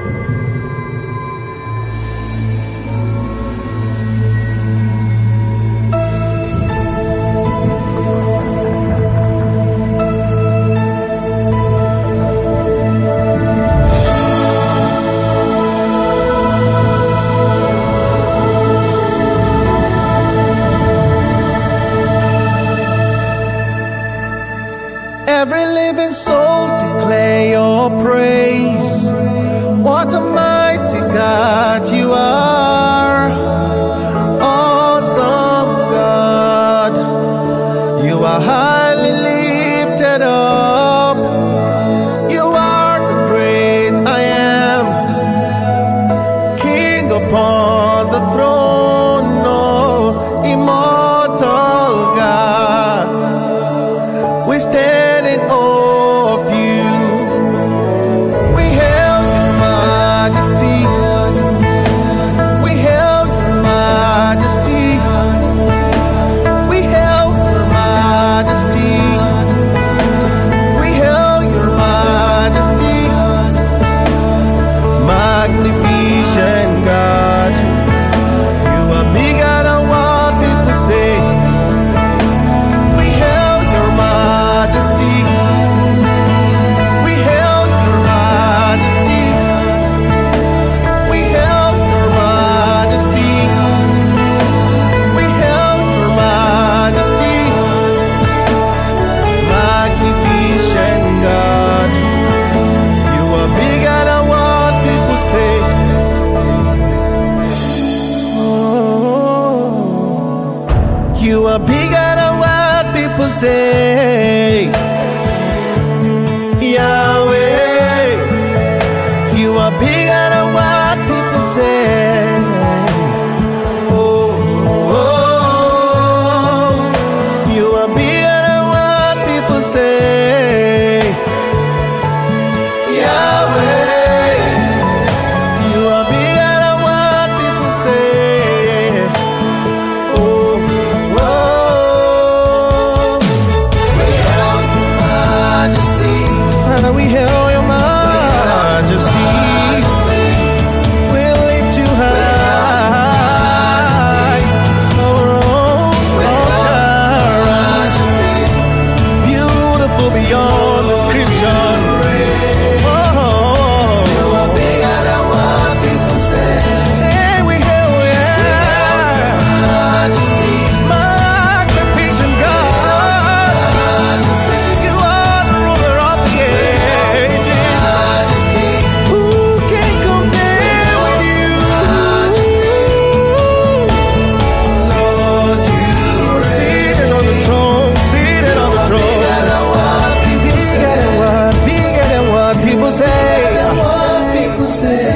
Every living soul declare your praise. What a mighty God you are. Awesome God. You are highly lifted up. You are the great I am. King upon the throne, no immortal God. We stand in awe of you. We hail your majesty. We hail your majesty. We hail your majesty. We hail your majesty. Magnificent God. You are bigger than what people say. We hail your majesty. We hail your majesty. We hail your majesty. We hail your majesty. Magnificent God. You are bigger than what people say. Oh, you are bigger than what people say. Yahweh, you are bigger than what people say. Oh, oh, you are bigger than what people say. Yahweh, you are bigger than what people say. Oh, oh, we hail your majesty. Father, we hail your majesty. We lift you high. Our own majesty, beautiful beyond description. Oh, you are bigger than what people say. Say we hail, yeah. Majesty, magnificent God. Majesty, you are the ruler of the ages. Majesty, who can compare with you? Majesty, Lord, you are seated on the throne, seated on the throne. Bigger than what people say. Bigger than what people say.